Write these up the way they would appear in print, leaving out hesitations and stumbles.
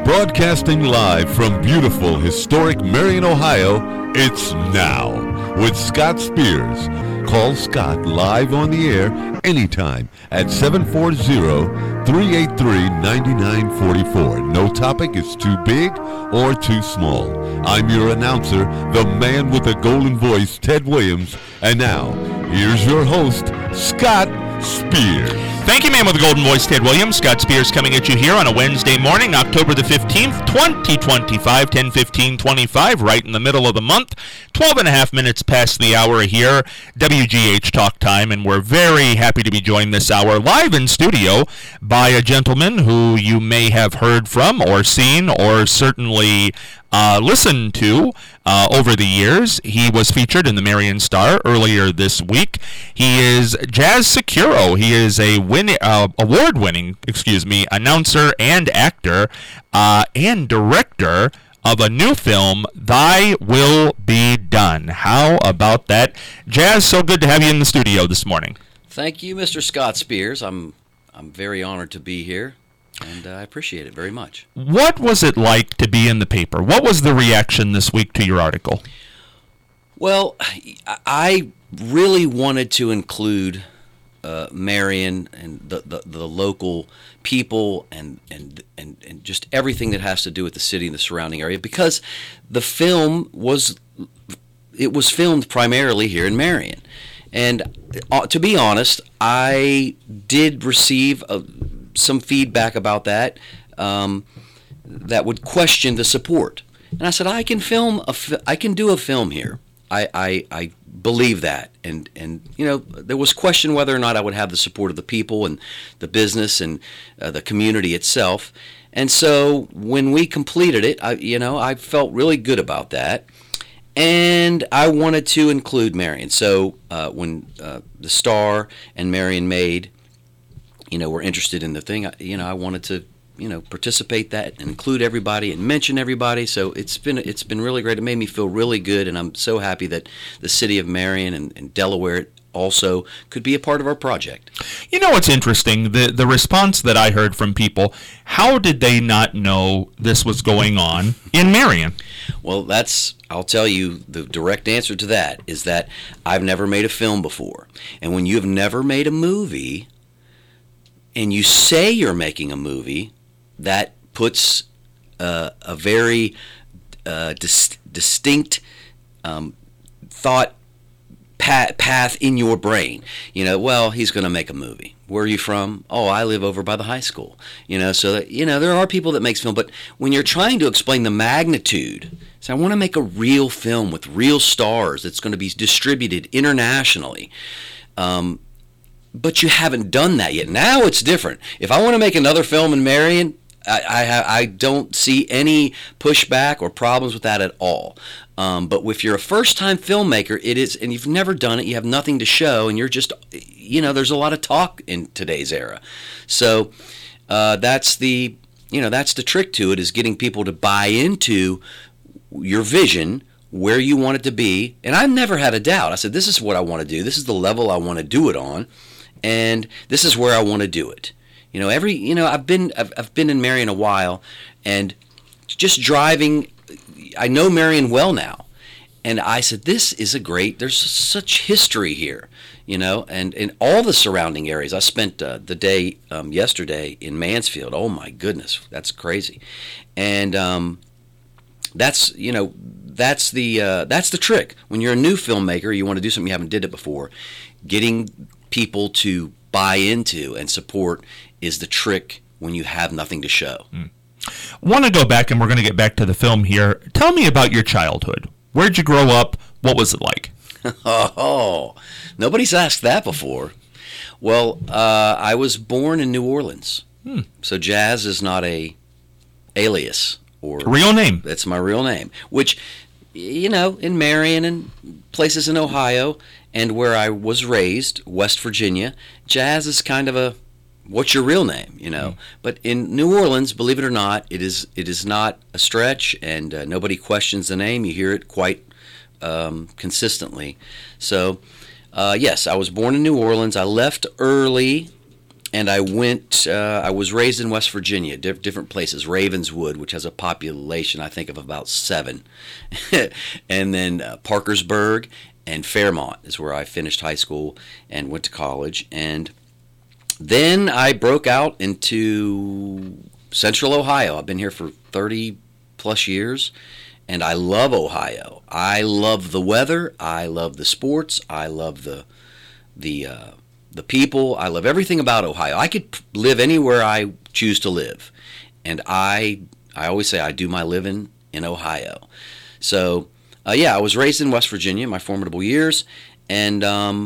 Broadcasting live from beautiful, historic Marion, Ohio, it's Now with Scott Spears. Call Scott live on the air anytime at 740-383-9944. No topic is too big or too small. I'm your announcer, the man with the golden voice, Ted Williams. And now, here's your host, Scott Spears. Thank you, man with the golden voice, Ted Williams. Scott Spears coming at you here on a Wednesday morning, October the 15th, 2025, 10:15:25, right in the middle of the month. 12 and a half minutes past the hour here, WGH Talk Time, and we're very happy to be joined this hour live in studio by a gentleman who you may have heard from or seen or certainly listened to over the years. He was featured in the Marion Star earlier this week. He is Jazz Securo. He is a award-winning, announcer and actor and director of a new film, Thy Will Be Done. How about that? Jazz, so good to have you in the studio this morning. Thank you, Mr. Scott Spears. I'm very honored to be here, and I appreciate it very much. What was it like to be in the paper? What was the reaction this week to your article? Well, I really wanted to include Marion and the local people and just everything that has to do with the city and the surrounding area, because the film was filmed primarily here in Marion. And to be honest, I did receive some feedback about that that would question the support. And I said, I can do a film here. I believe that, and there was question whether or not I would have the support of the people and the business and the community itself. And so when we completed it, I felt really good about that, and I wanted to include Marion. So when the Star and Marion Made, were interested in the thing, I wanted to participate that and include everybody and mention everybody. So it's been really great. It made me feel really good, and I'm so happy that the city of Marion and Delaware also could be a part of our project. What's interesting, the response that I heard from people, how did they not know this was going on in Marion? Well, I'll tell you, the direct answer to that is that I've never made a film before. And when you've never made a movie and you say you're making a movie, that puts a very distinct thought path in your brain. Well, he's going to make a movie. Where are you from? Oh, I live over by the high school. So that, there are people that makes film, but when you're trying to explain the magnitude, so I want to make a real film with real stars that's going to be distributed internationally. But you haven't done that yet. Now it's different. If I want to make another film in Marion, I don't see any pushback or problems with that at all. But if you're a first-time filmmaker, it is, and you've never done it, you have nothing to show, and you're just, there's a lot of talk in today's era. So that's the trick to it, is getting people to buy into your vision, where you want it to be. And I've never had a doubt. I said, this is what I want to do. This is the level I want to do it on, and this is where I want to do it. I've been in Marion a while, and just driving, I know Marion well now, and I said, this is there's such history here, and in all the surrounding areas. I spent the day yesterday in Mansfield. Oh my goodness, that's crazy, and that's the trick. When you're a new filmmaker, you want to do something you haven't did it before. Getting people to buy into and support is the trick when you have nothing to show. Want to go back, and we're going to get back to the film here. Tell me about your childhood. Where'd you grow up? What was it like? Oh, nobody's asked that before. Well, I was born in New Orleans. So Jazz is not a alias. Or real name. That's my real name, which, in Marion and places in Ohio and where I was raised, West Virginia, Jazz is kind of what's your real name, But in New Orleans, believe it or not, it is not a stretch, and nobody questions the name. You hear it quite consistently. So, yes, I was born in New Orleans. I left early and I went. I was raised in West Virginia, different places. Ravenswood, which has a population, I think, of about 7, and then Parkersburg and Fairmont is where I finished high school and went to college. And then I broke out into Central Ohio. I've been here for 30 plus years, and I love Ohio. I love the weather. I love the sports. I love the people. I love everything about Ohio. I could live anywhere I choose to live, and I always say I do my living in Ohio. So I was raised in West Virginia, my formidable years, and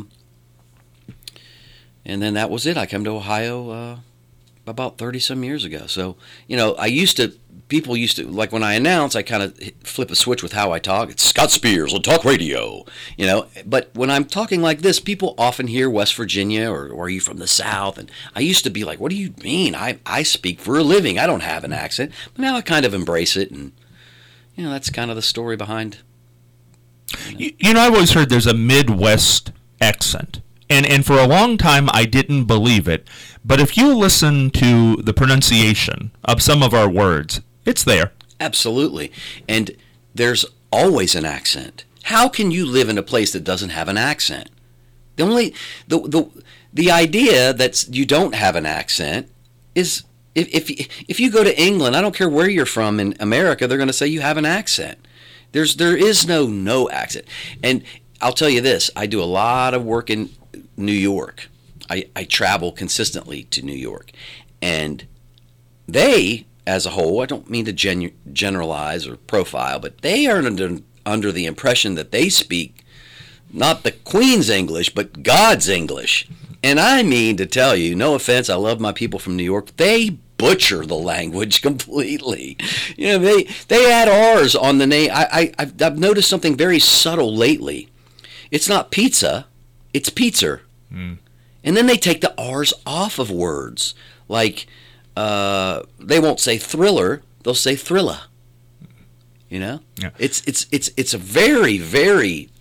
then that was it. I came to Ohio about 30-some years ago. So, people used to, like when I announce, I kind of flip a switch with how I talk. It's Scott Spears on talk radio, But when I'm talking like this, people often hear West Virginia or are you from the South? And I used to be like, what do you mean? I speak for a living. I don't have an accent. But now I kind of embrace it. And, that's kind of the story behind. I've always heard there's a Midwest accent. And for a long time, I didn't believe it. But if you listen to the pronunciation of some of our words, it's there. Absolutely. And there's always an accent. How can you live in a place that doesn't have an accent? The idea that you don't have an accent is, if you go to England, I don't care where you're from in America, they're going to say you have an accent. There is no accent. And I'll tell you this, I do a lot of work in New York. I travel consistently to New York, and they, as a whole, I don't mean to generalize or profile, but they are under the impression that they speak not the Queen's English, but God's English. And I mean to tell you, no offense, I love my people from New York, they butcher the language completely. They add R's on the name. I've noticed something very subtle lately. It's not pizza, it's pizza. And then they take the R's off of words. Like, they won't say thriller, they'll say thrilla. Yeah. It's a very, very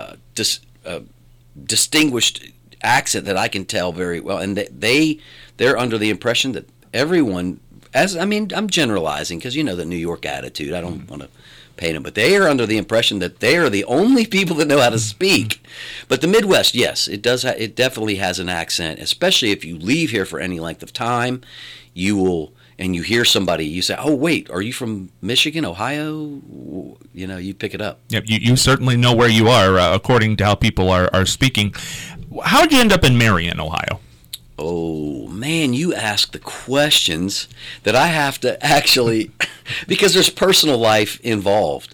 distinguished accent that I can tell very well. And they're under the impression that everyone, I'm generalizing because the New York attitude. I don't want to paint them, but they are under the impression that they are the only people that know how to speak. But the Midwest, yes, it does. It definitely has an accent, especially if you leave here for any length of time. You will, and you hear somebody, you say, "Oh, wait, are you from Michigan, Ohio?" You pick it up. Yep, you certainly know where you are according to how people are speaking. How did you end up in Marion, Ohio? Oh, man, you ask the questions that I have to actually, because there's personal life involved.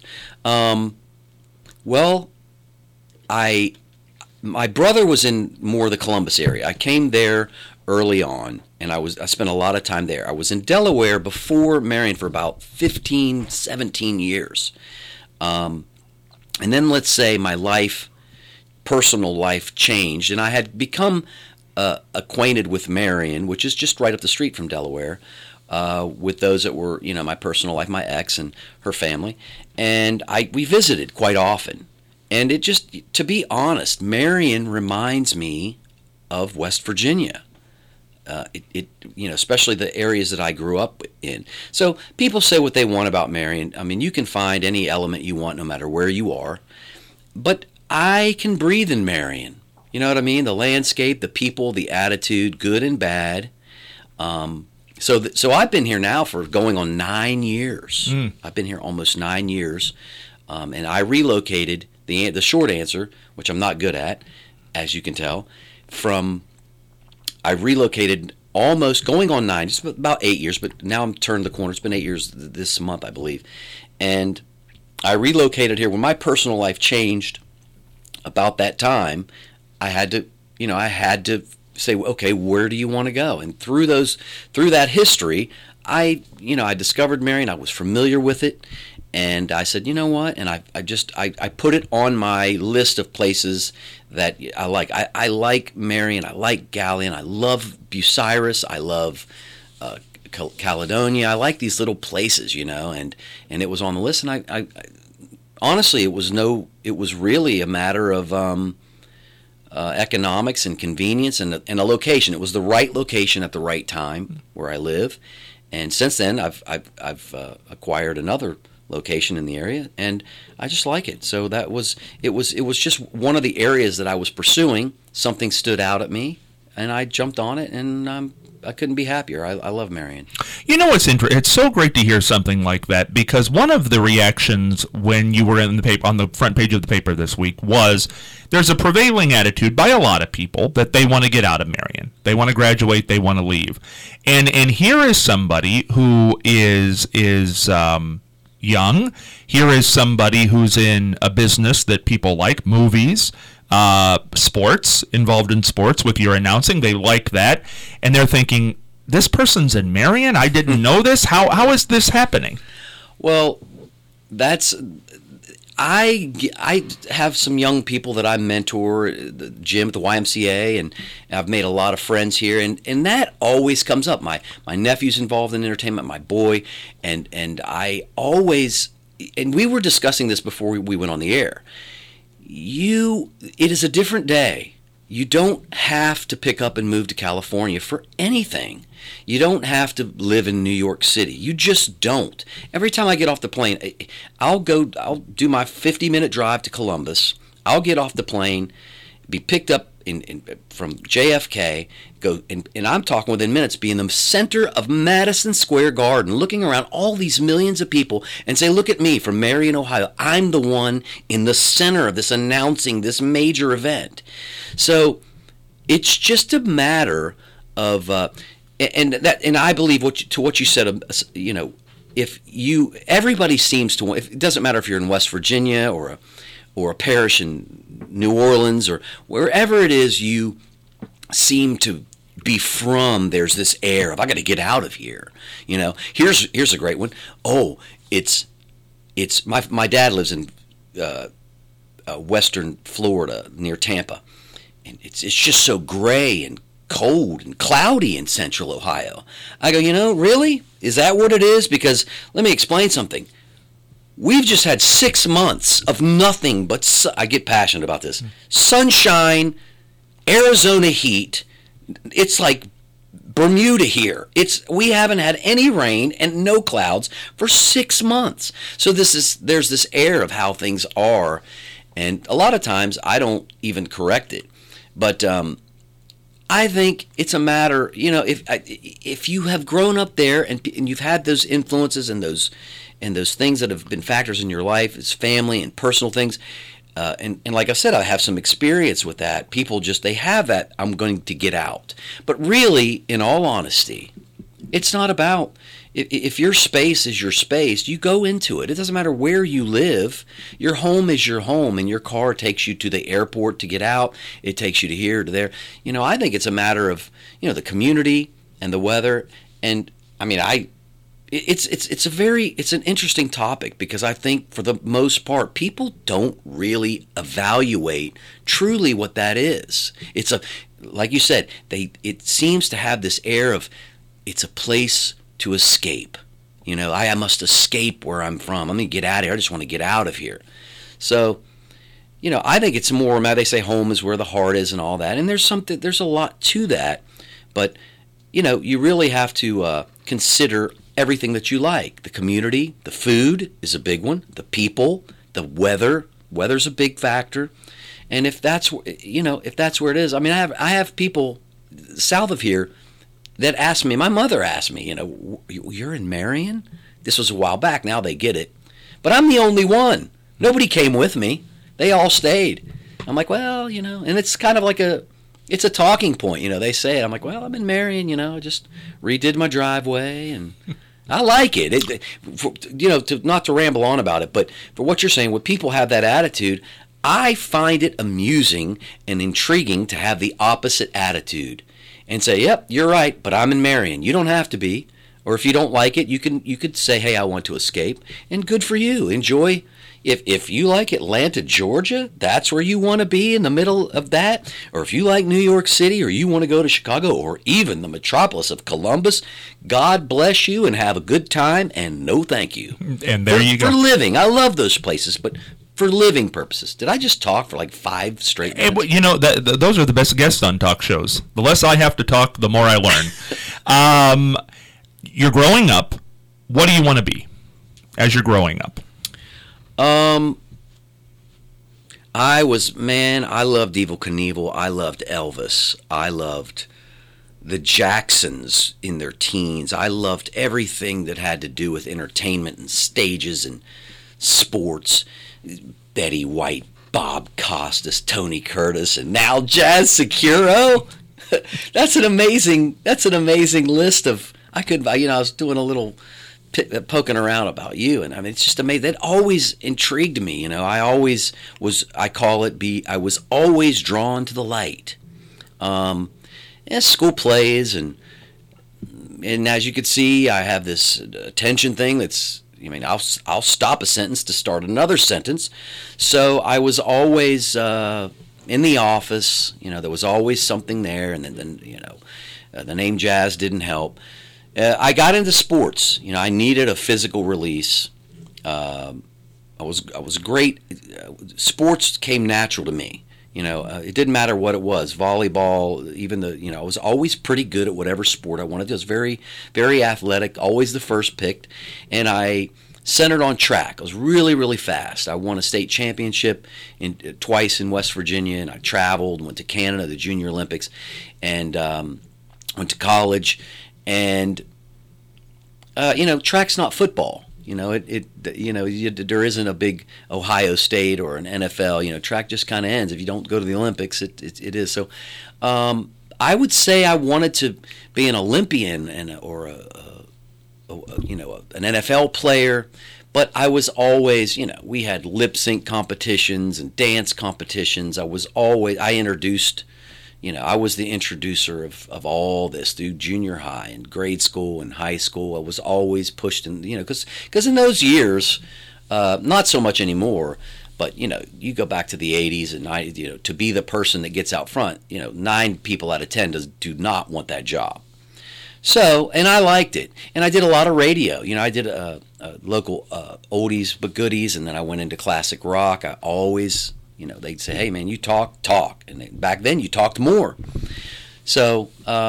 My brother was in more the Columbus area. I came there early on, and I spent a lot of time there. I was in Delaware before Marion for about 15, 17 years. And then let's say my personal life changed, and I had become acquainted with Marion, which is just right up the street from Delaware, with those that were, my personal life, my ex and her family, and we visited quite often. And it just, to be honest, Marion reminds me of West Virginia. Especially the areas that I grew up in. So people say what they want about Marion. You can find any element you want no matter where you are, but I can breathe in Marion. You know what I mean? The landscape, the people, the attitude, good and bad. So I've been here now for going on 9 years. I've been here almost 9 years, and I relocated. The short answer, which I'm not good at, as you can tell, I relocated almost going on 9, just about 8 years, but now I'm turned the corner. It's been 8 years this month, I believe, and I relocated here when my personal life changed. About that time, I had to say, okay, where do you want to go? And through that history, I discovered Marion. I was familiar with it, and I said, you know what? And I put it on my list of places that I like. I like Marion. I like Galion. I love Bucyrus. I love Caledonia. I like these little places, and it was on the list. And I honestly, it was really a matter of economics and convenience and a location. It was the right location at the right time where I live. And since then, I've acquired another location in the area, and I just like it. So it was just one of the areas that I was pursuing. Something stood out at me, and I jumped on it, and I couldn't be happier. I love Marion. You know what's interesting? It's so great to hear something like that, because one of the reactions when you were in the paper, on the front page of the paper this week, was there's a prevailing attitude by a lot of people that they want to get out of Marion. They want to graduate. They want to leave. And here is somebody who is young. Here is somebody who's in a business that people like, movies, sports, involved in sports with your announcing. They like that. And they're thinking, this person's in Marion? I didn't know this? How is this happening? Well, I have some young people that I mentor, the gym at the YMCA, and I've made a lot of friends here, and that always comes up. My nephew's involved in entertainment, my boy, and I always, and we were discussing this before we went on the air. It is a different day. You don't have to pick up and move to California for anything. You don't have to live in New York City. You just don't. Every time I get off the plane, I'll do my 50-minute drive to Columbus. I'll get off the plane, be picked up from JFK, and I'm talking within minutes, be in the center of Madison Square Garden, looking around all these millions of people and say, look at me from Marion, Ohio. I'm the one in the center of this, announcing this major event. So it's just a matter of, and I believe what you said, everybody seems to want, it doesn't matter if you're in West Virginia or a parish in New Orleans or wherever it is you seem to be from, there's this air of, I got to get out of here. Here's a great one. Oh, it's my dad lives in western Florida near Tampa, and it's just so gray and cold and cloudy in central Ohio. I go, really? Is that what it is? Because let me explain something. We've just had 6 months of nothing but, I get passionate about this, sunshine, Arizona heat. It's like Bermuda here. We haven't had any rain and no clouds for 6 months. So there's this air of how things are, and a lot of times I don't even correct it. But I think it's a matter, if you have grown up there and you've had those influences and those things that have been factors in your life, it's family and personal things. And like I said, I have some experience with that. People they have that, I'm going to get out. But really, in all honesty, it's not about, if your space is your space, you go into it. It doesn't matter where you live. Your home is your home, and your car takes you to the airport to get out. It takes you to here, to there. I think it's a matter of, the community and the weather. And, it's an interesting topic, because I think for the most part people don't really evaluate truly what that is. It's like you said, it seems to have this air of, it's a place to escape. I must escape where I'm from. I'm going to get out of here. I just want to get out of here. So, I think it's more, they say home is where the heart is and all that, and there's a lot to that, but you really have to consider everything that you like. The community, the food is a big one, the people, the weather's a big factor. And if that's where it is, I have people south of here that ask me, my mother asked me, you're in Marion? This was a while back, now they get it. But I'm the only one. Nobody came with me. They all stayed. I'm like, well, and it's kind of like it's a talking point, they say it. I'm like, well, I'm in Marion, I just redid my driveway, and I like it. Not to ramble on about it, but for what you're saying, when people have that attitude, I find it amusing and intriguing to have the opposite attitude and say, yep, you're right, but I'm in Marion. You don't have to be. Or if you don't like it, you could say, hey, I want to escape, and good for you. Enjoy. If you like Atlanta, Georgia, that's where you want to be, in the middle of that. Or if you like New York City, or you want to go to Chicago, or even the metropolis of Columbus, God bless you and have a good time, and no thank you. And there you go. For living. I love those places, but for living purposes. Did I just talk for like 5 straight minutes? You know, those are the best guests on talk shows. The less I have to talk, the more I learn. You're growing up. What do you want to be as you're growing up? I loved Evel Knievel. I loved Elvis. I loved the Jacksons in their teens. I loved everything that had to do with entertainment and stages and sports. Betty White, Bob Costas, Tony Curtis, and now Jazz Securo. That's an amazing list of. I was doing a little poking around about you, and I mean, it's just amazing. That always intrigued me. I was always drawn to the light. School plays, and as you could see, I have this attention thing that's. I'll stop a sentence to start another sentence. So I was always in the office. There was always something there, and then the name Jazz didn't help. I got into sports. I needed a physical release. I was great. Sports came natural to me. It didn't matter what it was, volleyball, even I was always pretty good at whatever sport I wanted to. I was very, very athletic, always the first picked, and I centered on track. I was really, really fast. I won a state championship twice in West Virginia, and I traveled, went to Canada, the Junior Olympics, and went to college, and track's not football. There isn't a big Ohio State or an NFL. Track just kind of ends if you don't go to the Olympics. It is so. I would say I wanted to be an Olympian or an NFL player, but I was always we had lip sync competitions and dance competitions. I was the introducer of all this through junior high and grade school and high school. I was always pushed in, because in those years, not so much anymore, but, you go back to the 80s and 90s, to be the person that gets out front, 9 people out of 10 do not want that job. So, and I liked it. And I did a lot of radio. I did local oldies but goodies, and then I went into classic rock. I always... they'd say, hey, man, you talk. And back then you talked more. So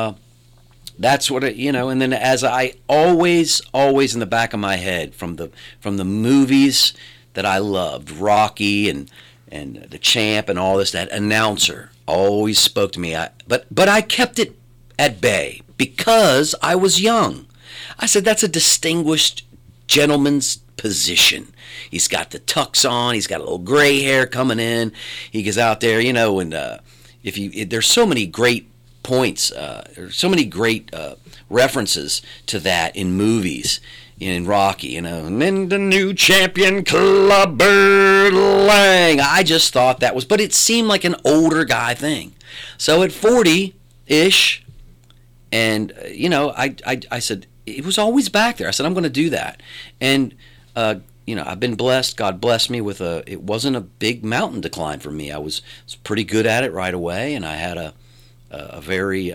that's what and then as I always in the back of my head from the movies that I loved, Rocky and The Champ and all this, that announcer always spoke to me. But I kept it at bay because I was young. I said, that's a distinguished gentleman's position. He's got the tux on. He's got a little gray hair coming in. He goes out there, and there's so many great points, there's so many great references to that in movies, in Rocky, and then the new champion, Clubber Lang. I just thought that was, but it seemed like an older guy thing. So at 40-ish, and I said it was always back there. I said I'm going to do that, and. I've been blessed. God blessed me with it wasn't a big mountain decline for me. I was pretty good at it right away, and I had a very,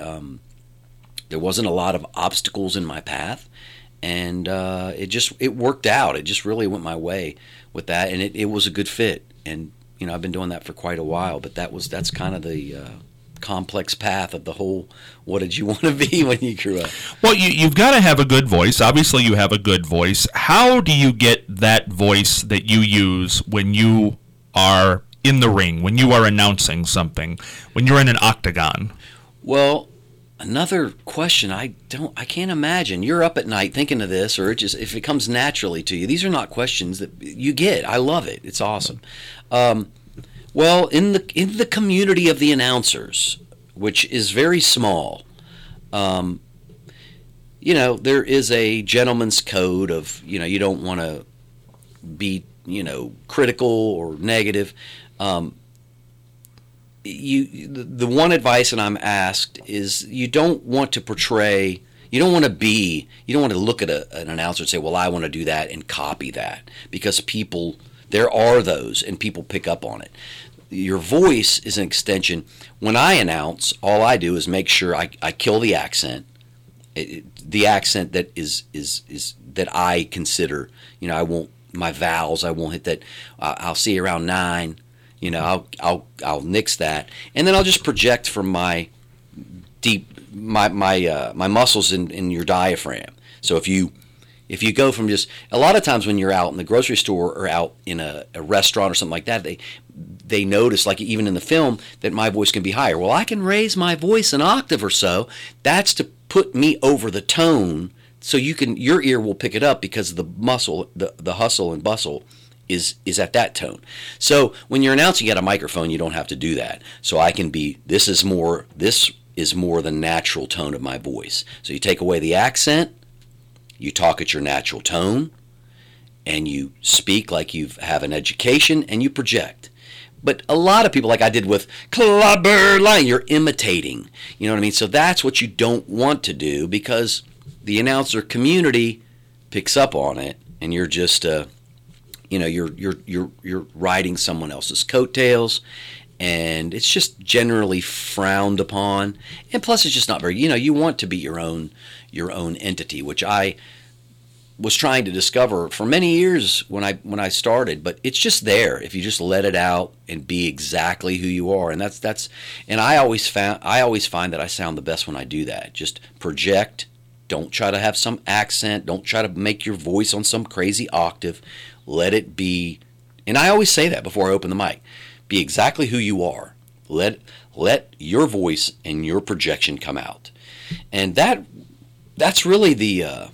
there wasn't a lot of obstacles in my path, and it worked out. It just really went my way with that, and it was a good fit. And, I've been doing that for quite a while, but that's kind of the complex path of the whole, what did you want to be when you grew up? Well, you've got to have a good voice. Obviously, you have a good voice. How do you get that voice that you use when you are in the ring, when you are announcing something, when you're in an octagon? Well, another question I can't imagine. You're up at night thinking of this, or if it comes naturally to you. These are not questions that you get. I love it. It's awesome. Well, in the community of the announcers, which is very small, there is a gentleman's code of, you don't want to be, critical or negative. The one advice that I'm asked is you don't want to portray, you don't want to look at an announcer and say, well, I want to do that and copy that, because there are those, and people pick up on it. Your voice is an extension. When I announce, all I do is make sure I kill the accent, the accent that is that I consider. I won't my vowels. I won't hit that. I'll see around 9. You know, I'll nix that, and then I'll just project from my my muscles in your diaphragm. So if you go from just, a lot of times when you're out in the grocery store or out in a restaurant or something like that, they notice, like even in the film, that my voice can be higher. Well, I can raise my voice an octave or so. That's to put me over the tone, so your ear will pick it up because the muscle, the hustle and bustle is at that tone. So when you're announcing at a microphone, you don't have to do that. So I can be, this is more the natural tone of my voice. So you take away the accent, you talk at your natural tone, and you speak like you have an education, and you project. But a lot of people, like I did with Clubber Lang, you're imitating. You know what I mean? So that's what you don't want to do, because the announcer community picks up on it, and you're just you're riding someone else's coattails, and it's just generally frowned upon. And plus, it's just not very. You want to be your own entity, which I was trying to discover for many years when I started. But it's just there if you just let it out and be exactly who you are. And that's. And I always find that I sound the best when I do that. Just project. Don't try to have some accent. Don't try to make your voice on some crazy octave. Let it be, and I always say that before I open the mic, be exactly who you are. Let your voice and your projection come out, and that's really the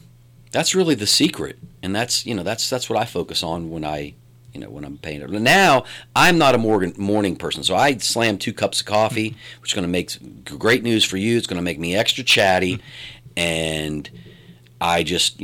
secret, and that's what I focus on when I'm paying it. Now I'm not a morning person, so I slam 2 cups of coffee, which is going to make great news for you. It's going to make me extra chatty, and I just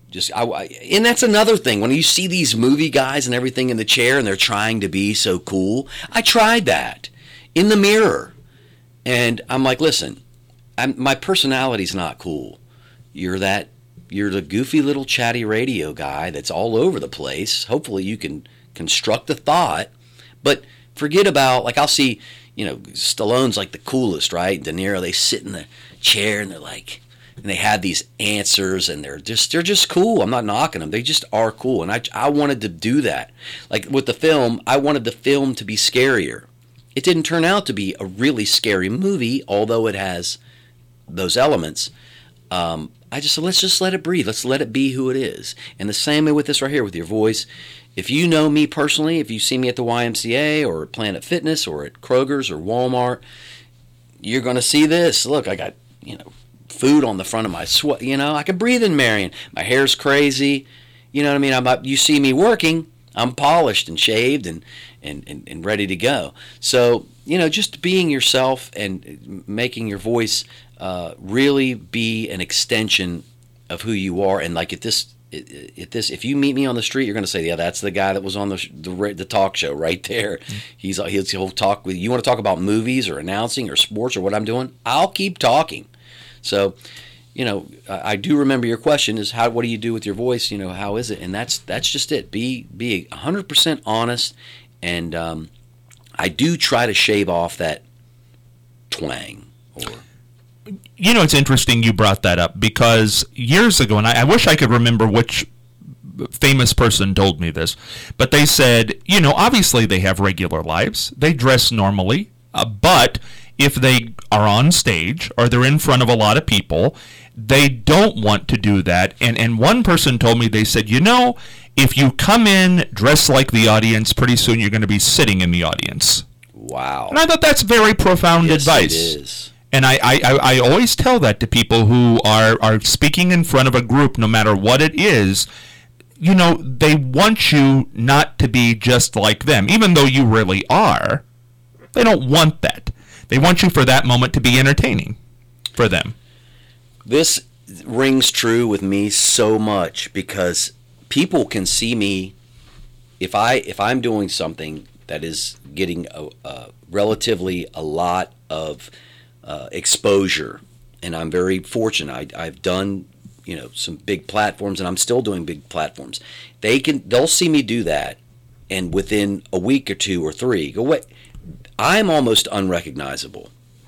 and that's another thing. When you see these movie guys and everything in the chair and they're trying to be so cool, I tried that in the mirror. And I'm like, listen, my personality's not cool. You're the goofy little chatty radio guy that's all over the place. Hopefully you can construct a thought, but forget about, like, I'll see, Stallone's like the coolest, right? De Niro, they sit in the chair and they're like, and they have these answers, and they're just cool. I'm not knocking them. They just are cool. And I wanted to do that. Like with the film, I wanted the film to be scarier. It didn't turn out to be a really scary movie, although it has those elements. I just said, let's just let it breathe. Let's let it be who it is. And the same way with this right here, with your voice. If you know me personally, if you see me at the YMCA or at Planet Fitness or at Kroger's or Walmart, you're going to see this. Look, I got, food on the front of my sweat. I can breathe in Marion. My hair's crazy. You know what I mean? You see me working, I'm polished and shaved and ready to go. So, just being yourself and making your voice really be an extension of who you are. And like if you meet me on the street, you're going to say, yeah, that's the guy that was on the talk show right there. He'll talk with you. You want to talk about movies or announcing or sports or what I'm doing? I'll keep talking. So, I do remember your question is what do you do with your voice? How is it? And that's just it. Be 100% honest, and I do try to shave off that twang. It's interesting you brought that up, because years ago, and I wish I could remember which famous person told me this, but they said, obviously they have regular lives, they dress normally, but if they are on stage or they're in front of a lot of people, they don't want to do that. And one person told me, they said, if you come in dressed like the audience, pretty soon you're going to be sitting in the audience. Wow. And I thought that's very profound advice. It is. And I always tell that to people who are speaking in front of a group, no matter what it is. They want you not to be just like them, even though you really are. They don't want that. They want you for that moment to be entertaining for them. This rings true with me so much, because people can see me if I'm doing something that is getting relatively a lot of exposure, and I'm very fortunate. I've done some big platforms, and I'm still doing big platforms. They'll see me do that, and within a week or 2 or 3, go, wait, I'm almost unrecognizable.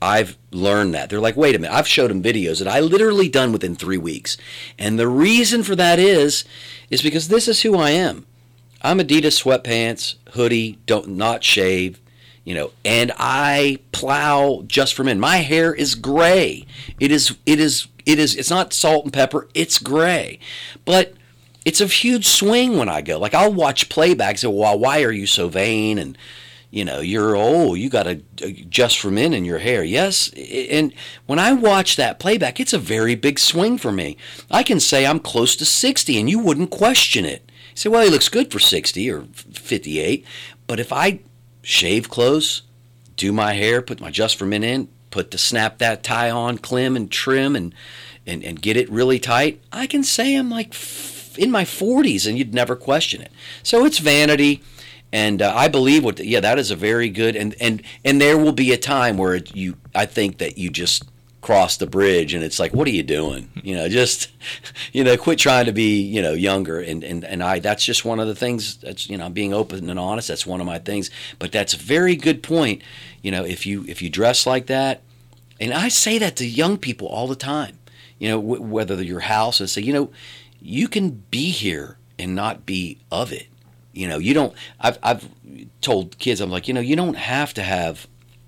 I've learned that. They're like, wait a minute, I've showed them videos that I literally done within 3 weeks. And the reason for that is because this is who I am. I'm Adidas sweatpants, hoodie, not shave, and I plow just for men. My hair is gray. It's not salt and pepper, it's gray. But it's a huge swing when I go. Like, I'll watch playback and say, well, why are you so vain? And, you got a just for men in your hair. Yes, and when I watch that playback, it's a very big swing for me. I can say I'm close to 60 and you wouldn't question it. You say, well, he looks good for 60 or 58. But if I shave close, do my hair, put my just for men in, snap that tie on, clim and trim and get it really tight, I can say I'm like in my 40s and you'd never question it. So it's vanity. And I believe that is a very good, and there will be a time where I think that you just cross the bridge and it's like, what are you doing? Quit trying to be, younger. And that's just one of the things that's, being open and honest. That's one of my things. But that's a very good point. If you dress like that, and I say that to young people all the time, whether your house, and say, you can be here and not be of it. You don't. I've told kids, I'm like, you don't have to have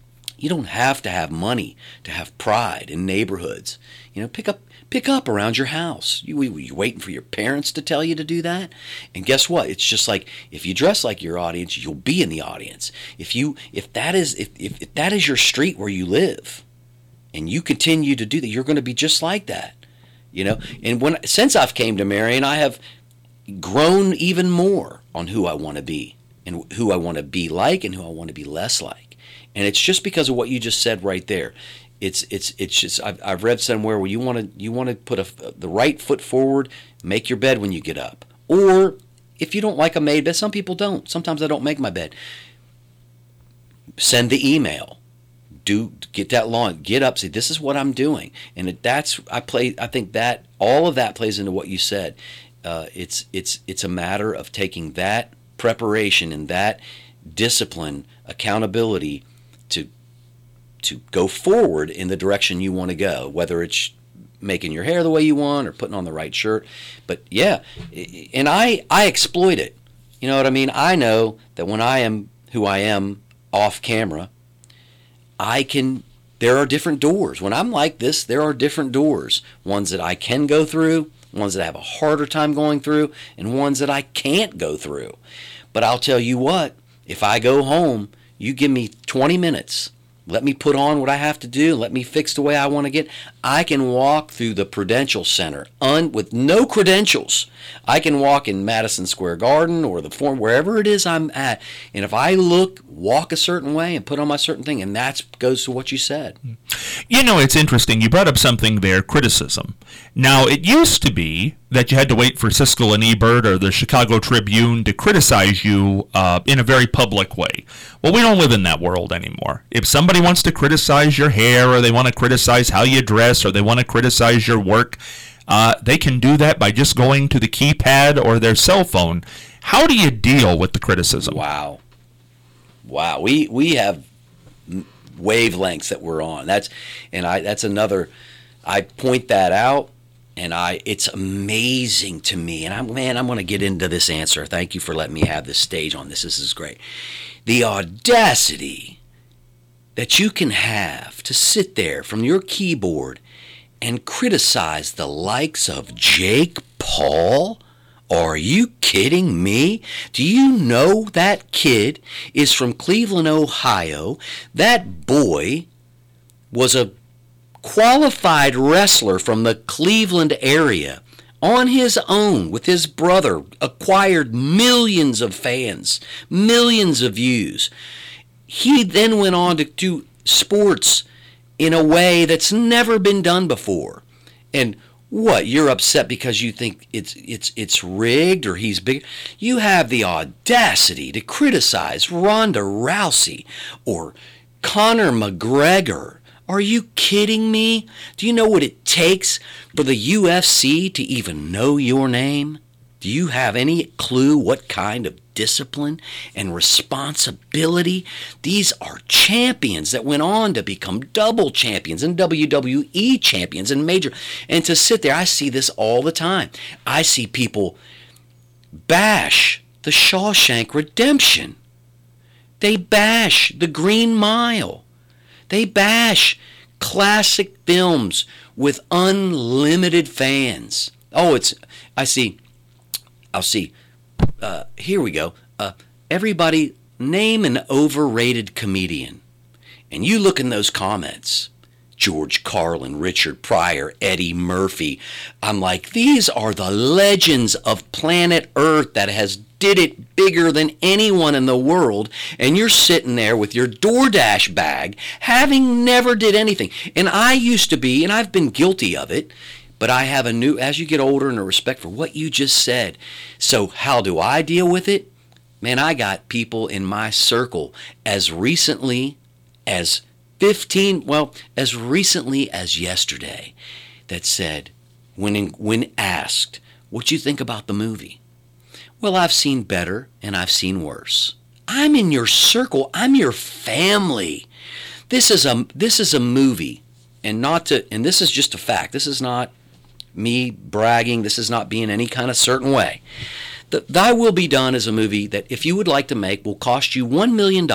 money to have pride in neighborhoods. Pick up around your house. You waiting for your parents to tell you to do that? And guess what? It's just like, if you dress like your audience, you'll be in the audience. If that is your street where you live, and you continue to do that, you're going to be just like that. And since I've came to Marion, I have grown even more on who I want to be and who I want to be like and who I want to be less like. And it's just because of what you just said right there. It's just, I've read somewhere where you want to put the right foot forward, make your bed when you get up. Or if you don't like a made bed, some people don't. Sometimes I don't make my bed. Send the email. Get that lawn. Get up. Say, this is what I'm doing. And I think that all of that plays into what you said. It's a matter of taking that preparation and that discipline, accountability to go forward in the direction you want to go, whether it's making your hair the way you want or putting on the right shirt. But yeah, and I exploit it. You know what I mean? I know that when I am who I am off camera, there are different doors. When I'm like this, there are different doors. Ones that I can go through, ones that I have a harder time going through, and ones that I can't go through. But I'll tell you what, if I go home, you give me 20 minutes, let me put on what I have to do, let me fix the way I want to get, I can walk through the Prudential Center with no credentials. I can walk in Madison Square Garden or the Forum, wherever it is I'm at, and if I walk a certain way and put on my certain thing, and that goes to what you said. It's interesting. You brought up something there, criticism. Now, it used to be that you had to wait for Siskel and Ebert or the Chicago Tribune to criticize you in a very public way. Well, we don't live in that world anymore. If somebody wants to criticize your hair, or they want to criticize how you dress, or they want to criticize your work, they can do that by just going to the keypad or their cell phone. How do you deal with the criticism? Wow. We have wavelengths that we're on. That's another. I point that out, and it's amazing to me. And I'm going to get into this answer. Thank you for letting me have this stage on this. This is great. The audacity that you can have to sit there from your keyboard and criticize the likes of Jake Paul? Are you kidding me? Do you know that kid is from Cleveland, Ohio? That boy was a qualified wrestler from the Cleveland area. On his own, with his brother, acquired millions of fans, millions of views. He then went on to do sports in a way that's never been done before. And what, you're upset because you think it's rigged or he's big? You have the audacity to criticize Ronda Rousey or Conor McGregor. Are you kidding me? Do you know what it takes for the UFC to even know your name? Do you have any clue what kind of discipline and responsibility? These are champions that went on to become double champions and WWE champions and major. And to sit there, I see this all the time. I see people bash the Shawshank Redemption. They bash the Green Mile. They bash classic films with unlimited fans. Oh, I'll see. Here we go. Everybody name an overrated comedian. And you look in those comments. George Carlin, Richard Pryor, Eddie Murphy. I'm like, these are the legends of planet Earth that has did it bigger than anyone in the world, and you're sitting there with your DoorDash bag, having never did anything. And I used to be, and I've been guilty of it, but I have as you get older, and a respect for what you just said. So how do I deal with it? Man, I got people in my circle as recently as as recently as yesterday that said, when asked, what you think about the movie? Well, I've seen better and I've seen worse. I'm in your circle. I'm your family. This is a movie, and this is just a fact. This is not me bragging. This is not being any kind of certain way. Thy Will Be Done is a movie that, if you would like to make, will cost you $1 million.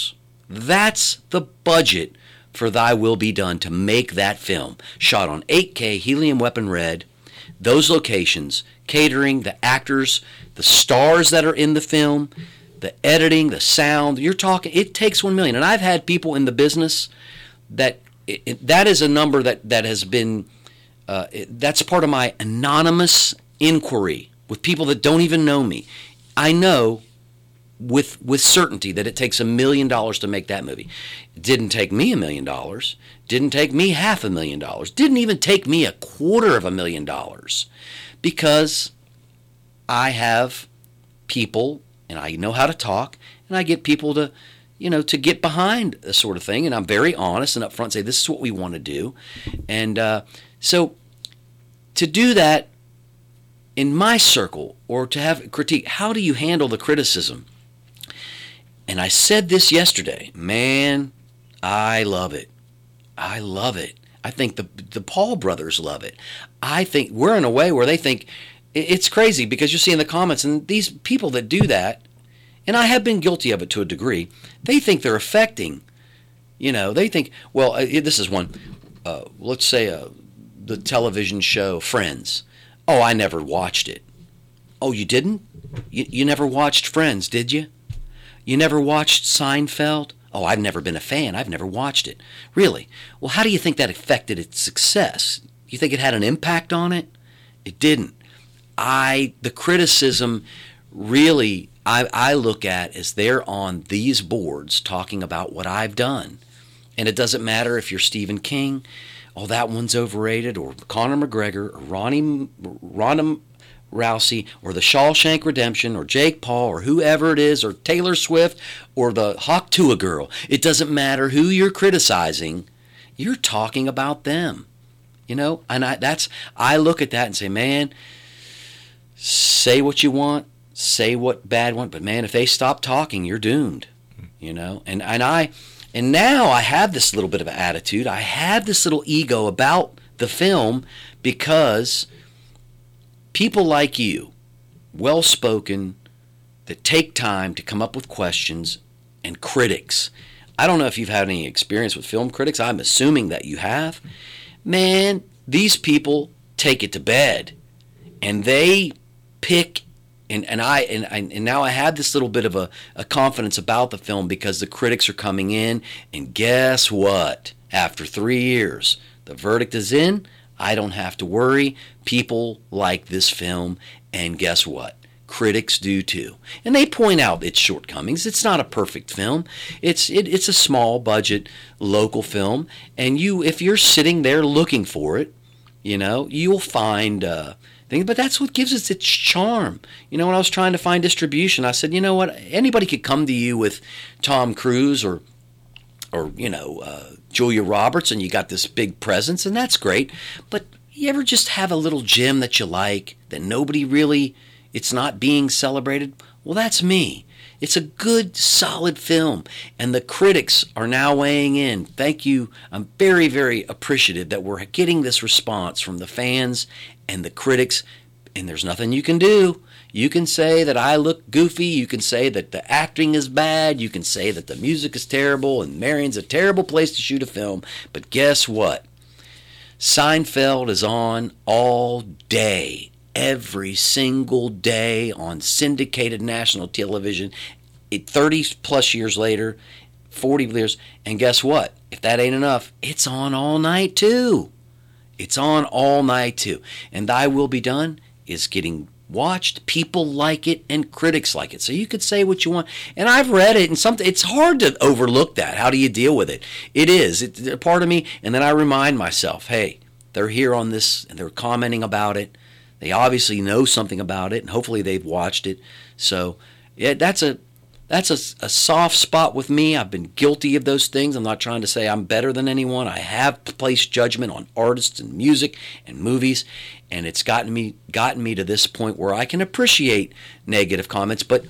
That's the budget for Thy Will Be Done to make that film. Shot on 8K, helium weapon red, those locations, catering, the actors, the stars that are in the film, the editing, the sound. You're talking, it takes $1 million. And I've had people in the business that is a number that has been, that's part of my anonymous inquiry with people that don't even know me. I know with certainty that it takes $1 million to make that movie. It didn't take me $1 million. Didn't take me $500,000. Didn't even take me $250,000, because I have people and I know how to talk, and I get people to, to get behind this sort of thing, and I'm very honest and upfront, say this is what we want to do, and so to do that in my circle, or to have critique, how do you handle the criticism? And I said this yesterday, man, I love it. I love it. I think the Paul brothers love it. I think we're in a way where they think it's crazy, because you see in the comments, and these people that do that, and I have been guilty of it to a degree, they think they're affecting, they think, well, this is one, let's say the television show Friends. Oh, I never watched it. Oh, you didn't? You never watched Friends, did you? You never watched Seinfeld? Oh, I've never been a fan. I've never watched it. Really? Well, how do you think that affected its success? You think it had an impact on it? It didn't. The criticism really, I look at as they're on these boards talking about what I've done. And it doesn't matter if you're Stephen King, oh, that one's overrated, or Conor McGregor, or Ronda Rousey, or the Shawshank Redemption, or Jake Paul, or whoever it is, or Taylor Swift, or the Hawk Tuah girl. It doesn't matter who you're criticizing. You're talking about them, And I look at that and say, man, say what you want, say what bad one, but man, if they stop talking, you're doomed, And now I have this little bit of an attitude. I have this little ego about the film, because people like you, well-spoken, that take time to come up with questions, and critics. I don't know if you've had any experience with film critics. I'm assuming that you have. Man, these people take it to bed, and they pick. And now I have this little bit of a confidence about the film, because the critics are coming in, and guess what? After 3 years, the verdict is in. I don't have to worry. People like this film, and guess what? Critics do too. And they point out its shortcomings. It's not a perfect film. It's a small budget local film, and if you're sitting there looking for it, you'll find things. But that's what gives it its charm. When I was trying to find distribution, I said, you know what? Anybody could come to you with Tom Cruise or Julia Roberts, and you got this big presence, and that's great. But you ever just have a little gem that you like that nobody really it's not being celebrated. Well, that's me. It's a good, solid film, and the critics are now weighing in. Thank you. I'm very, very appreciative that we're getting this response from the fans and the critics, and there's nothing you can do. You can say that I look goofy. You can say that the acting is bad. You can say that the music is terrible, and Marion's a terrible place to shoot a film. But guess what? Seinfeld is on all day, every single day on syndicated national television, 30 plus years later, 40 years, and guess what? If that ain't enough, it's on all night too. It's on all night too. And Thy Will Be Done is getting watched. People like it and critics like it. So you could say what you want. And I've read it, and it's hard to overlook that. How do you deal with it? It is. It's a part of me. And then I remind myself, hey, they're here on this and they're commenting about it. They obviously know something about it, and hopefully they've watched it. So yeah, that's a soft spot with me. I've been guilty of those things. I'm not trying to say I'm better than anyone. I have placed judgment on artists and music and movies, and it's gotten me to this point where I can appreciate negative comments, but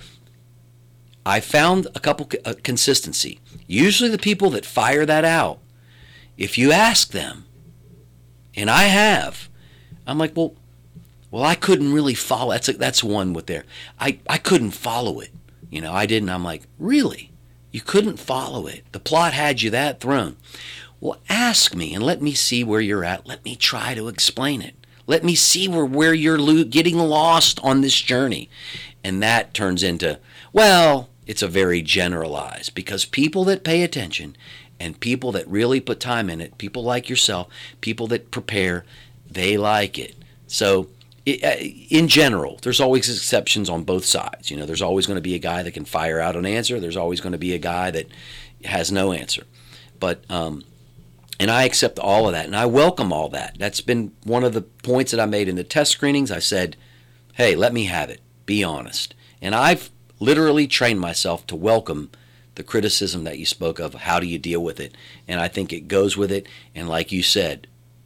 I found a couple consistency. Usually the people that fire that out, if you ask them, and I have, I'm like, well, I couldn't really follow. That's one with there. I couldn't follow it. I didn't. I'm like, really? You couldn't follow it? The plot had you that thrown. Well, ask me and let me see where you're at. Let me try to explain it. Let me see where you're getting lost on this journey. And that turns into, well, it's a very generalized, because people that pay attention and people that really put time in it, people like yourself, people that prepare, they like it. So in general, there's always exceptions on both sides. There's always going to be a guy that can fire out an answer. There's always going to be a guy that has no answer. But and I accept all of that, and I welcome all that. That's been one of the points that I made in the test screenings. I said, hey, let me have it. Be honest. And I've literally trained myself to welcome the criticism that you spoke of. How do you deal with it? And I think it goes with it. And like you said,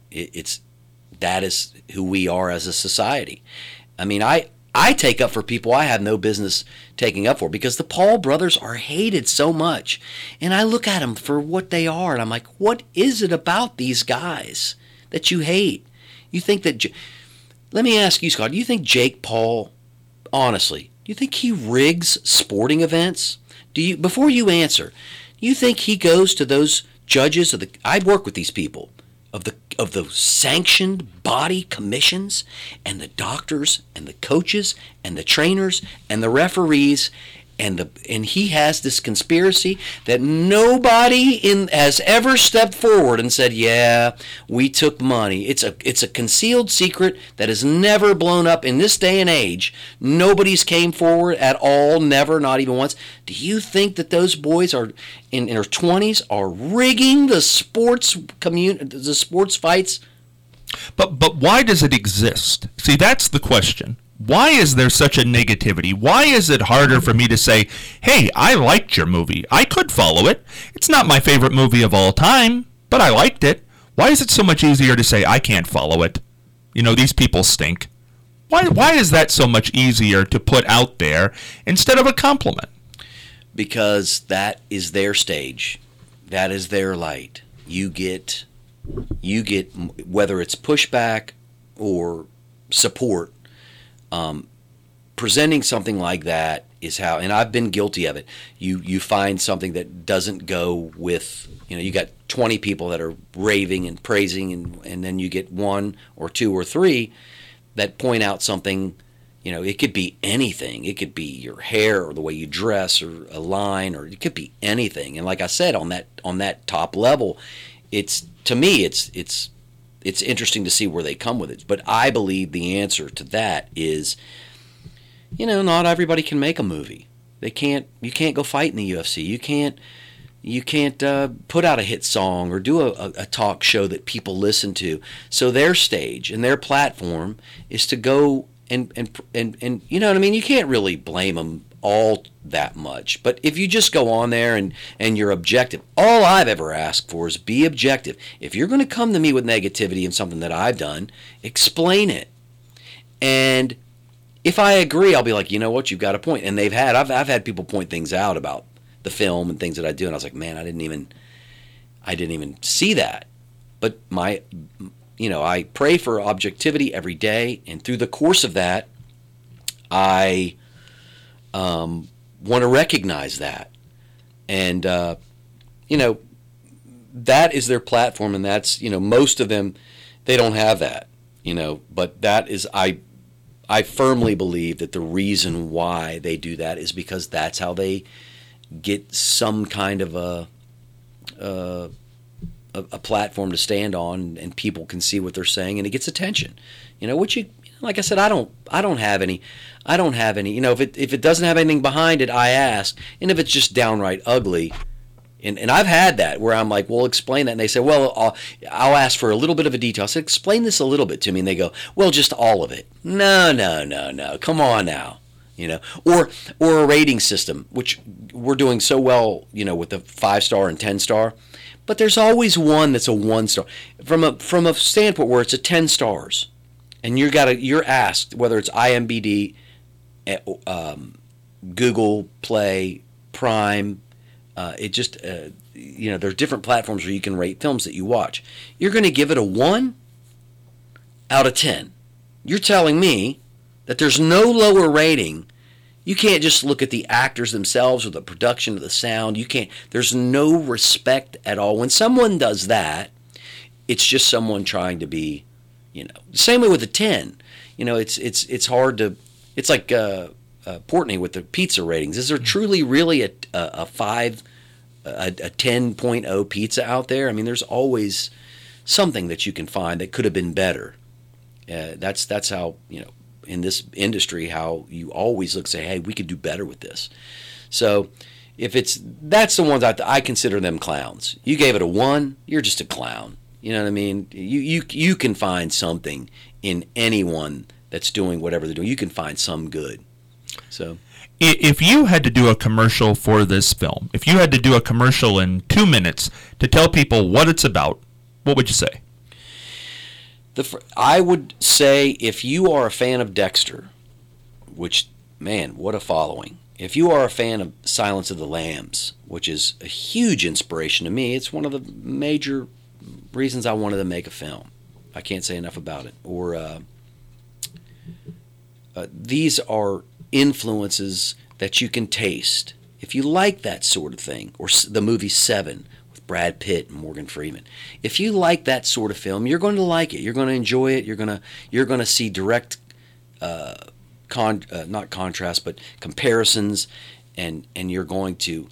that is who we are as a society. I mean, I take up for people I have no business taking up for, because the Paul brothers are hated so much. And I look at them for what they are, and I'm like, what is it about these guys that you hate? You think that... Let me ask you, Scott, do you think Jake Paul, honestly, do you think he rigs sporting events? Before you answer, do you think he goes to those judges I work with these people, of the sanctioned body commissions, and the doctors and the coaches and the trainers and the referees, and he has this conspiracy that nobody has ever stepped forward and said, yeah, we took money. It's a concealed secret that has never blown up in this day and age. Nobody's came forward at all, never, not even once. Do you think that those boys are in their 20s are rigging the sports fights? But why does it exist? See, that's the question. Why is there such a negativity? Why is it harder for me to say, hey, I liked your movie. I could follow it. It's not my favorite movie of all time, but I liked it. Why is it so much easier to say, I can't follow it? These people stink. Why is that so much easier to put out there instead of a compliment? Because that is their stage. That is their light. You get, whether it's pushback or support, presenting something like that is how, and I've been guilty of it. You find something that doesn't go with, you got 20 people that are raving and praising, and then you get one or two or three that point out something. It could be anything. It could be your hair or the way you dress or a line, or it could be anything. And like I said, on that top level, to me it's interesting to see where they come with it. But I believe the answer to that is, not everybody can make a movie. You can't go fight in the UFC. You can't put out a hit song or do a talk show that people listen to. So their stage and their platform is to go and you know what I mean? You can't really blame them all that much. But if you just go on there and you're objective, all I've ever asked for is be objective. If you're going to come to me with negativity in something that I've done, explain it. And if I agree, I'll be like, you know what, you've got a point. And I've had people point things out about the film and things that I do, and I was like, man, I didn't even see that. But I pray for objectivity every day, and through the course of that, I want to recognize that. And, that is their platform, and that's, most of them, they don't have that, but that is, I firmly believe that the reason why they do that is because that's how they get some kind of a platform to stand on, and people can see what they're saying, and it gets attention. Like I said, I don't have any. If it doesn't have anything behind it, I ask, and if it's just downright ugly. And I've had that where I'm like, well, explain that. And they say, well, I'll ask for a little bit of a detail. I said, explain this a little bit to me. And they go, well, just all of it. No. Come on now. Or a rating system, which we're doing so well, with the 5-star and 10-star. But there's always one that's a 1-star. From a standpoint where it's a 10 stars. And you're asked whether it's IMDb, Google Play, Prime, there's different platforms where you can rate films that you watch. You're going to give it a 1 out of 10. You're telling me that there's no lower rating. You can't just look at the actors themselves or the production of the sound. There's no respect at all. When someone does that, it's just someone trying to be, same way with a 10. It's hard to, it's like, Portney with the pizza ratings. Is there truly really a 10.0 pizza out there? I mean, there's always something that you can find that could have been better. That's how, in this industry, how you always look, say, hey, we could do better with this. So that's the ones I consider them clowns. You gave it a 1, you're just a clown. You know what I mean? You can find something in anyone that's doing whatever they're doing. You can find some good. So, if you had to do a commercial for this film, if you had to do a commercial in 2 minutes to tell people what it's about, what would you say? I would say if you are a fan of Dexter, which, man, what a following. If you are a fan of Silence of the Lambs, which is a huge inspiration to me, it's one of the major reasons I wanted to make a film. I can't say enough about it. Or these are influences that you can taste. If you like that sort of thing, or the movie Seven with Brad Pitt and Morgan Freeman, if you like that sort of film, you're going to like it. You're going to enjoy it. You're going to see direct, not contrast, but comparisons, and you're going to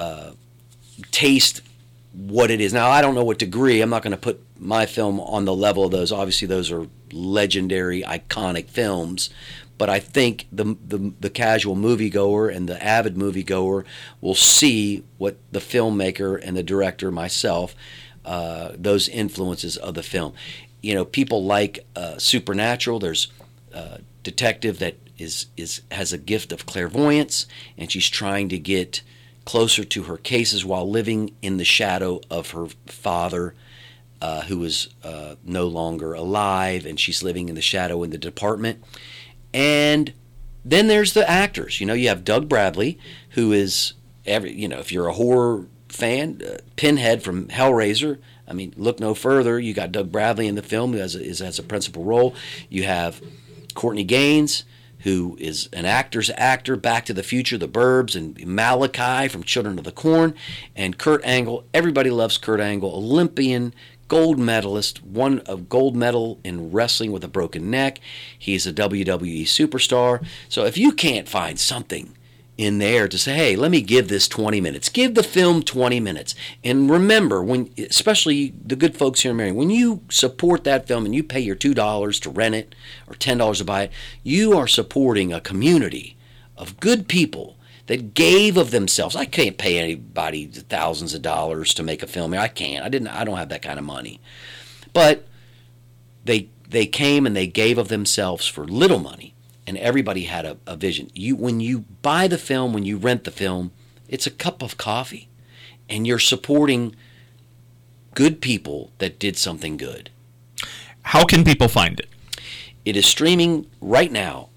taste what it is. Now, I don't know what degree. I'm not going to put my film on the level of those. Obviously, those are legendary, iconic films. But I think the casual moviegoer and the avid moviegoer will see what the filmmaker and the director, myself, those influences of the film. People like Supernatural. There's a detective that has a gift of clairvoyance, and she's trying to get closer to her cases while living in the shadow of her father, who is no longer alive, and she's living in the shadow in the department. And then there's the actors. You have Doug Bradley, who is if you're a horror fan, Pinhead from Hellraiser. I mean, look no further. You got Doug Bradley in the film, who has a principal role. You have Courtney Gaines, who is an actor's actor, Back to the Future, The Burbs, and Malachi from Children of the Corn, and Kurt Angle. Everybody loves Kurt Angle, Olympian, gold medalist, won a gold medal in wrestling with a broken neck. He's a WWE superstar. So if you can't find something in there to say, hey, let me give this 20 minutes, give the film 20 minutes. And remember, especially the good folks here in Marion, when you support that film and you pay your $2 to rent it or $10 to buy it, you are supporting a community of good people that gave of themselves. I can't pay anybody thousands of dollars to make a film. I can't. I don't have that kind of money. But they came and they gave of themselves for little money, and everybody had a vision. When you buy the film, when you rent the film, it's a cup of coffee, and you're supporting good people that did something good. How can people find it? It is streaming right now on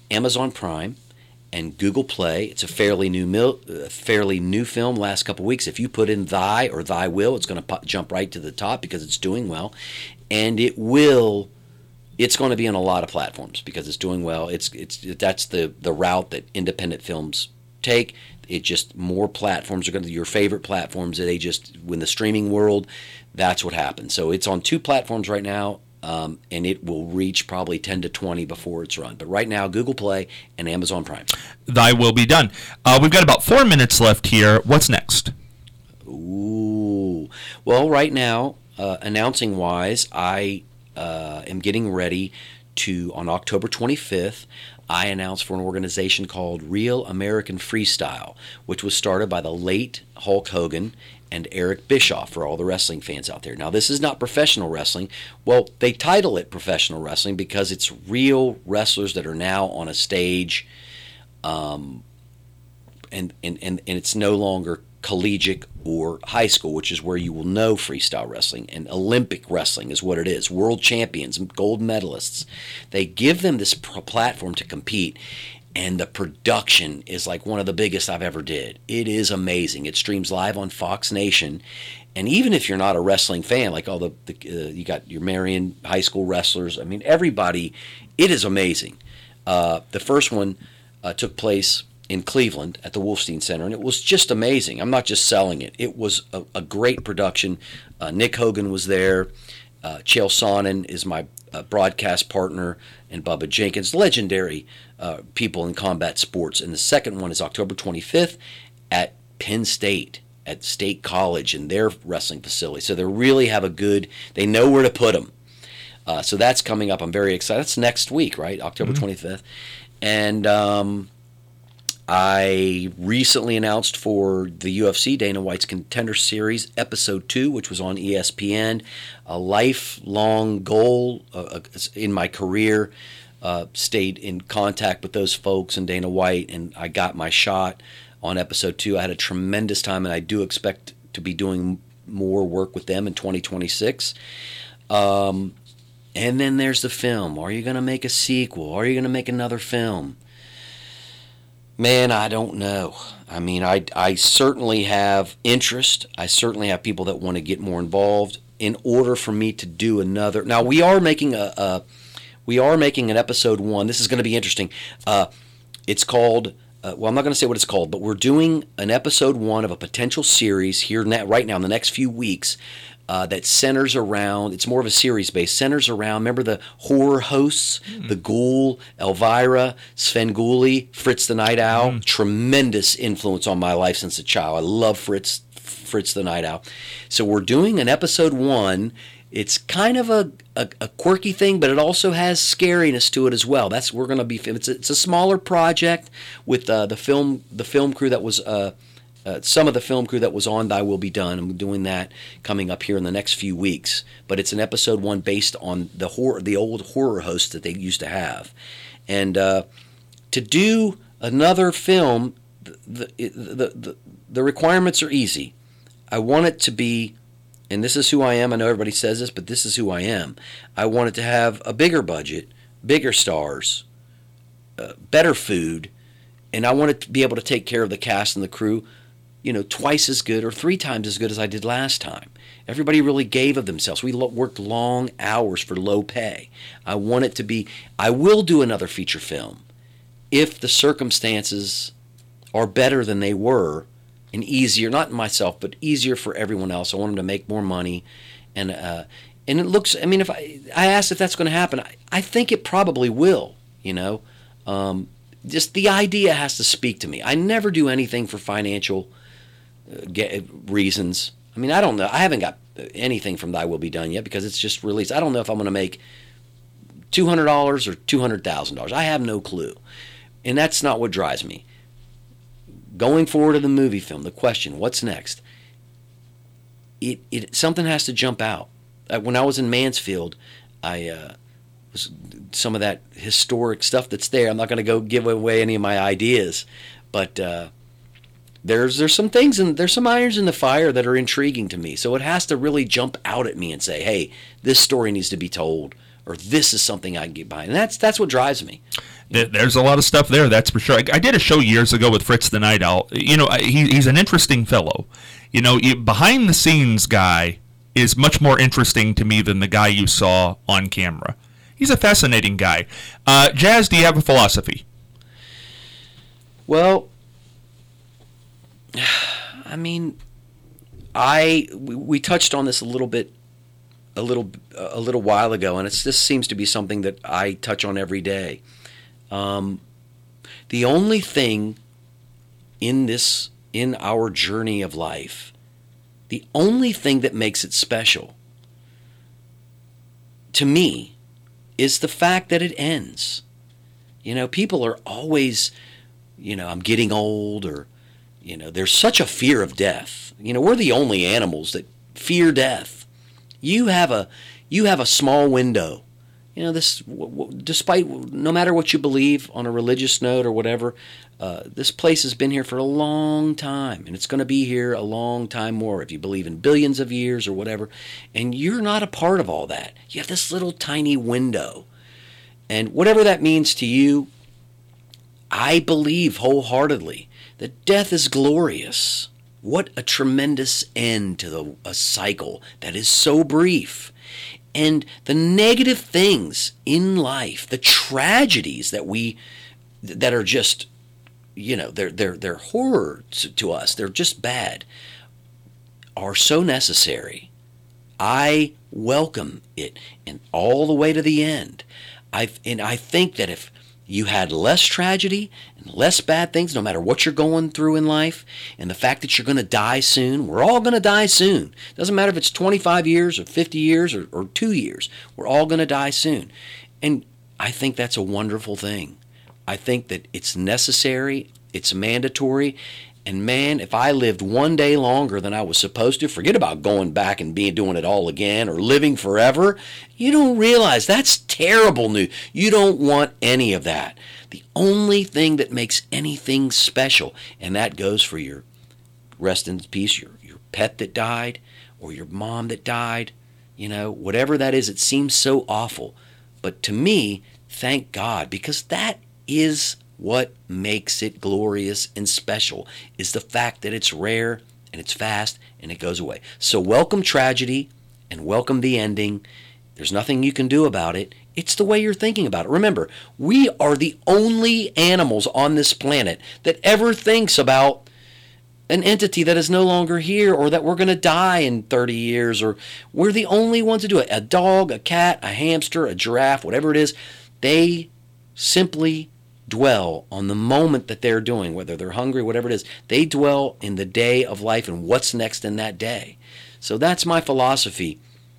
Amazon Prime, and Google Play. It's a fairly new film. Last couple weeks, if you put in Thy or Thy Will, it's going to jump right to the top because it's doing well, and it's going to be on a lot of platforms because it's doing well. That's the route that independent films take. It just more platforms are going to your favorite platforms. They just when the streaming world, that's what happens. So it's on 2 platforms right now. And it will reach probably 10 to 20 before it's run. But right now, Google Play and Amazon Prime. Thy Will Be Done. We've got about 4 minutes left here. What's next? Ooh. Well, right now, announcing-wise, I am getting ready to, on October 25th, I announced for an organization called Real American Freestyle, which was started by the late Hulk Hogan and Eric Bischoff, for all the wrestling fans out there. Now, this is not professional wrestling. Well, they title it professional wrestling because it's real wrestlers that are now on a stage, and it's no longer collegiate or high school, which is where you will know freestyle wrestling. And Olympic wrestling is what it is. World champions, gold medalists. They give them this platform to compete. And the production is like one of the biggest I've ever did. It is amazing. It streams live on Fox Nation. And even if you're not a wrestling fan, like all you got your Marion high school wrestlers, I mean, everybody, it is amazing. The first one took place in Cleveland at the Wolfstein Center, and it was just amazing. I'm not just selling it. It was a great production. Nick Hogan was there. Chael Sonnen is my broadcast partner, and Bubba Jenkins, legendary people in combat sports. And the second one is October 25th at Penn State, at State College, in their wrestling facility. So they really have they know where to put them. So that's coming up. I'm very excited. That's next week, right? October 25th. And I recently announced for the UFC, Dana White's Contender Series, Episode 2, which was on ESPN, a lifelong goal in my career. Stayed in contact with those folks and Dana White, and I got my shot on Episode 2. I had a tremendous time, and I do expect to be doing more work with them in 2026. And then there's the film. Are you going to make a sequel? Are you going to make another film? Man, I don't know. I mean, I certainly have interest. I certainly have people that want to get more involved. In order for me to do another, now we are making an Episode 1. This is going to be interesting. It's called. Well, I'm not going to say what it's called, but we're doing an Episode 1 of a potential series here right now in the next few weeks. That centers around, it's more of a series based, centers around, remember the horror hosts, the Ghoul, Elvira, Svengoolie, Fritz the Night Owl, tremendous influence on my life since a child. I love Fritz the Night Owl. So we're doing an Episode 1. It's kind of a quirky thing, but it also has scariness to it as well. It's a smaller project with the film crew that was some of the film crew that was on Thy Will Be Done. I'm doing that coming up here in the next few weeks. But it's an Episode 1 based on the old horror hosts that they used to have. And to do another film, the requirements are easy. I want it to be, and this is who I am. I know everybody says this, but this is who I am. I want it to have a bigger budget, bigger stars, better food, and I want it to be able to take care of the cast and the crew, twice as good or 3 times as good as I did last time. Everybody really gave of themselves. We worked long hours for low pay. I want it to be, I will do another feature film if the circumstances are better than they were and easier, not myself, but easier for everyone else. I want them to make more money. And it looks, if I asked if that's going to happen, I think it probably will, just the idea has to speak to me. I never do anything for financial reasons. I don't know. I haven't got anything from Thy Will Be Done yet because it's just released. I don't know if I'm going to make $200 or $200,000. I have no clue. And that's not what drives me. Going forward to the movie film, the question, what's next? Something has to jump out. When I was in Mansfield, some of that historic stuff that's there. I'm not going to go give away any of my ideas, but there's some things and there's some irons in the fire that are intriguing to me. So it has to really jump out at me and say, hey, this story needs to be told or this is something I can get behind. And that's what drives me. There's a lot of stuff there, that's for sure. I did a show years ago with Fritz the Night Owl. He's an interesting fellow. Behind the scenes guy is much more interesting to me than the guy you saw on camera. He's a fascinating guy. Jazz, do you have a philosophy? Well, I mean, we touched on this a little while ago, and this seems to be something that I touch on every day. The only thing in our journey of life, the only thing that makes it special to me is the fact that it ends. People are always, I'm getting old, or, there's such a fear of death. We're the only animals that fear death. You have a small window. Despite, no matter what you believe on a religious note or whatever, this place has been here for a long time, and it's going to be here a long time more if you believe in billions of years or whatever, and you're not a part of all that. You have this little tiny window, and whatever that means to you, I believe wholeheartedly that death is glorious. What a tremendous end to a cycle that is so brief. And the negative things in life, the tragedies that are just, they're horror to us. They're just bad. Are so necessary. I welcome it, and all the way to the end. I think that if you had less tragedy and less bad things, no matter what you're going through in life, and the fact that you're going to die soon, we're all going to die soon. Doesn't matter if it's 25 years or 50 years or 2 years. We're all going to die soon. And I think that's a wonderful thing. I think that it's necessary, it's mandatory, and man, if I lived one day longer than I was supposed to, forget about going back and doing it all again or living forever. You don't realize that's terrible news. You don't want any of that. The only thing that makes anything special, and that goes for your rest in peace, your pet that died, or your mom that died, whatever that is, it seems so awful. But to me, thank God, because that is what makes it glorious and special, is the fact that it's rare and it's fast and it goes away. So welcome tragedy and welcome the ending. There's nothing you can do about it. It's the way you're thinking about it. Remember, we are the only animals on this planet that ever thinks about an entity that is no longer here, or that we're going to die in 30 years, or we're the only ones to do it. A dog, a cat, a hamster, a giraffe, whatever it is, they simply dwell on the moment that they're doing, whether they're hungry, whatever it is. They dwell in the day of life and what's next in that day. So that's my philosophy.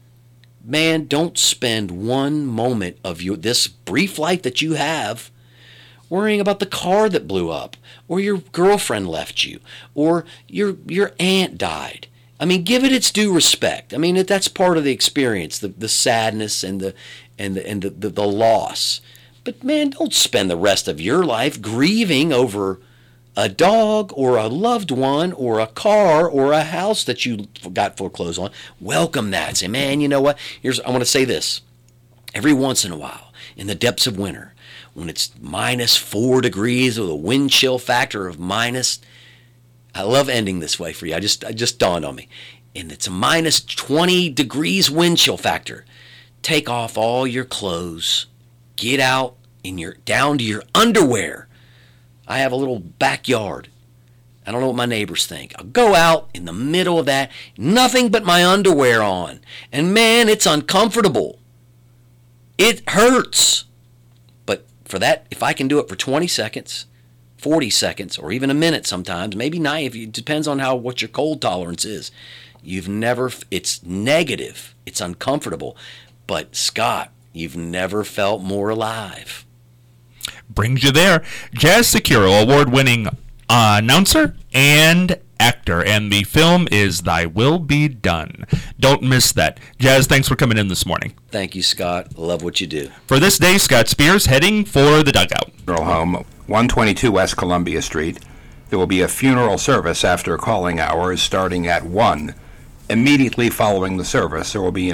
Man, don't spend one moment of this brief life that you have worrying about the car that blew up, or your girlfriend left you, or your aunt died. I mean, give it its due respect. I mean, that's part of the experience, the sadness and the loss. But man, don't spend the rest of your life grieving over a dog or a loved one or a car or a house that you got foreclosed on. Welcome that. Say, man, you know what? I want to say this. Every once in a while, in the depths of winter, when it's -4 degrees with a wind chill factor of minus, I love ending this way for you. It just dawned on me. And it's a -20 degrees wind chill factor. Take off all your clothes. Get out down to your underwear. I have a little backyard. I don't know what my neighbors think. I'll go out in the middle of that, nothing but my underwear on. And man, it's uncomfortable. It hurts. But for that, if I can do it for 20 seconds, 40 seconds, or even a minute sometimes, maybe not, it depends on what your cold tolerance is. It's negative. It's uncomfortable. But Scott, you've never felt more alive. Brings you there. Jazz Securo, award-winning announcer and actor, and the film is Thy Will Be Done. Don't miss that. Jazz, thanks for coming in this morning. Thank you, Scott. Love what you do. For this day, Scott Spears heading for the dugout. Funeral home, 122 West Columbia Street. There will be a funeral service after calling hours starting at 1. Immediately following the service, there will be an